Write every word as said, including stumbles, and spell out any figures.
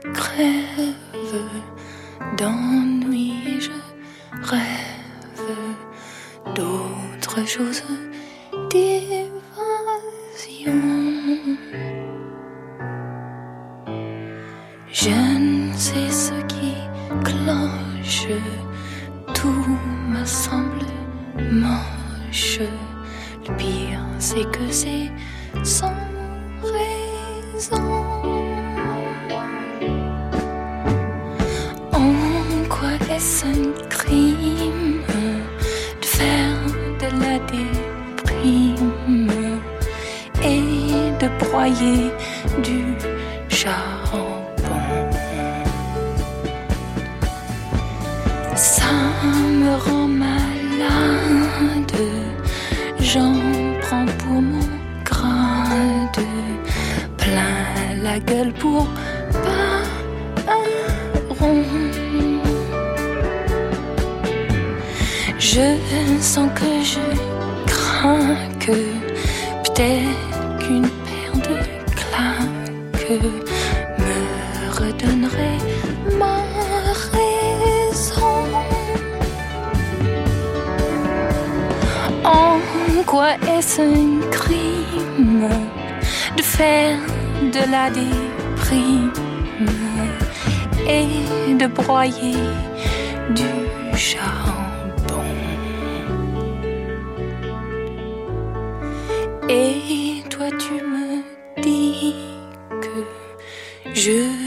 crève d'ennui et je rêve d'autre chose, d'évasion. Je ne sais ce qui cloche, tout me semble moche. Le pire, c'est que c'est sans raison. En quoi est-ce un crime de faire de la déprime et de broyer du charbon? Ça me rend malade, j'en prends pour mon grade, plein la gueule pour pas un rond. Je sens que je crains que peut-être qu'une paire de claques me redonnerait ma raison. En quoi est-ce un crime de faire de la déprime et de broyer du charbon? Et toi tu me dis que je